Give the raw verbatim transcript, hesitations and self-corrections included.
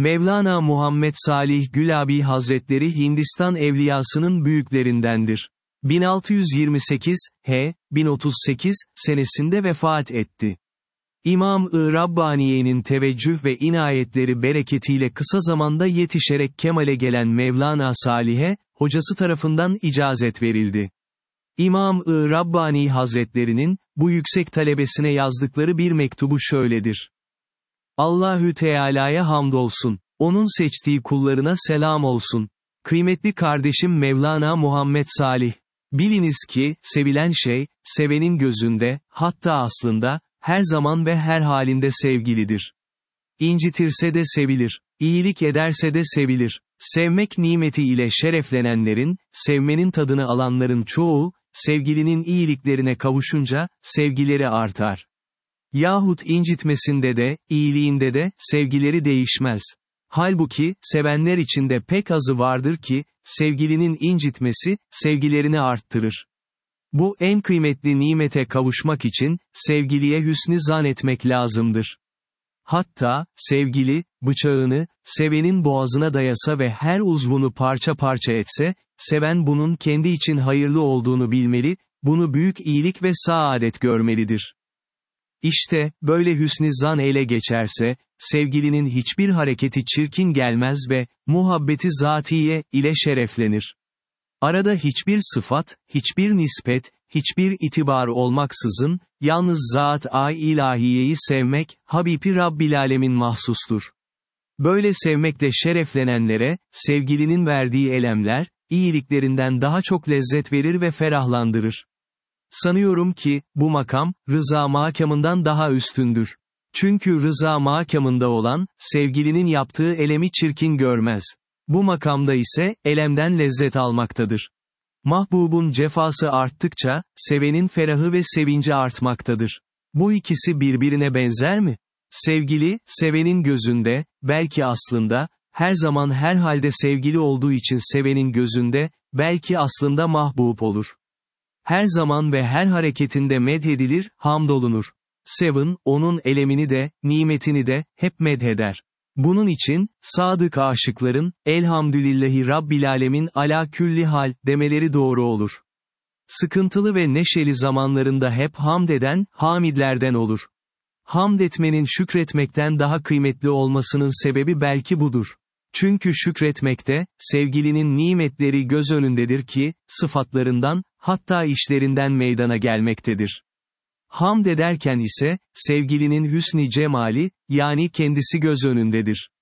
Mevlana Muhammed Salih Gülabi Hazretleri Hindistan evliyasının büyüklerindendir. bin altı yüz yirmi sekiz, H. bin otuz sekiz, senesinde vefat etti. İmam-ı Rabbaniye'nin teveccüh ve inayetleri bereketiyle kısa zamanda yetişerek kemale gelen Mevlana Salih'e, hocası tarafından icazet verildi. İmam-ı Rabbani Hazretlerinin, bu yüksek talebesine yazdıkları bir mektubu şöyledir. Allahü Teala'ya hamdolsun. Onun seçtiği kullarına selam olsun. Kıymetli kardeşim Mevlana Muhammed Salih. Biliniz ki, sevilen şey, sevenin gözünde, hatta aslında, her zaman ve her halinde sevgilidir. İncitirse de sevilir. İyilik ederse de sevilir. Sevmek nimeti ile şereflenenlerin, sevmenin tadını alanların çoğu, sevgilinin iyiliklerine kavuşunca, sevgileri artar. Yahut incitmesinde de, iyiliğinde de, sevgileri değişmez. Halbuki, sevenler içinde pek azı vardır ki, sevgilinin incitmesi, sevgilerini arttırır. Bu en kıymetli nimete kavuşmak için, sevgiliye hüsnü zan etmek lazımdır. Hatta, sevgili, bıçağını, sevenin boğazına dayasa ve her uzvunu parça parça etse, seven bunun kendi için hayırlı olduğunu bilmeli, bunu büyük iyilik ve saadet görmelidir. İşte, böyle hüsnü zan ele geçerse, sevgilinin hiçbir hareketi çirkin gelmez ve, muhabbeti zatiye ile şereflenir. Arada hiçbir sıfat, hiçbir nispet, hiçbir itibar olmaksızın, yalnız zat-ı ilahiyeyi sevmek, Habib-i Rabbil Alemin mahsustur. Böyle sevmekle şereflenenlere, sevgilinin verdiği elemler, iyiliklerinden daha çok lezzet verir ve ferahlandırır. Sanıyorum ki, bu makam, rıza makamından daha üstündür. Çünkü rıza makamında olan, sevgilinin yaptığı elemi çirkin görmez. Bu makamda ise, elemden lezzet almaktadır. Mahbubun cefası arttıkça, sevenin ferahı ve sevinci artmaktadır. Bu ikisi birbirine benzer mi? Sevgili, sevenin gözünde, belki aslında, her zaman her halde sevgili olduğu için sevenin gözünde, belki aslında mahbub olur. Her zaman ve her hareketinde medhedilir, hamdolunur. Seven, onun elemini de, nimetini de, hep medheder. Bunun için, sadık aşıkların, elhamdülillahi Rabbil Alemin ala külli hal, demeleri doğru olur. Sıkıntılı ve neşeli zamanlarında hep hamd eden, hamidlerden olur. Hamd etmenin şükretmekten daha kıymetli olmasının sebebi belki budur. Çünkü şükretmekte, sevgilinin nimetleri göz önündedir ki, sıfatlarından, hatta işlerinden meydana gelmektedir. Hamd ederken ise, sevgilinin hüsn-i cemali, yani kendisi göz önündedir.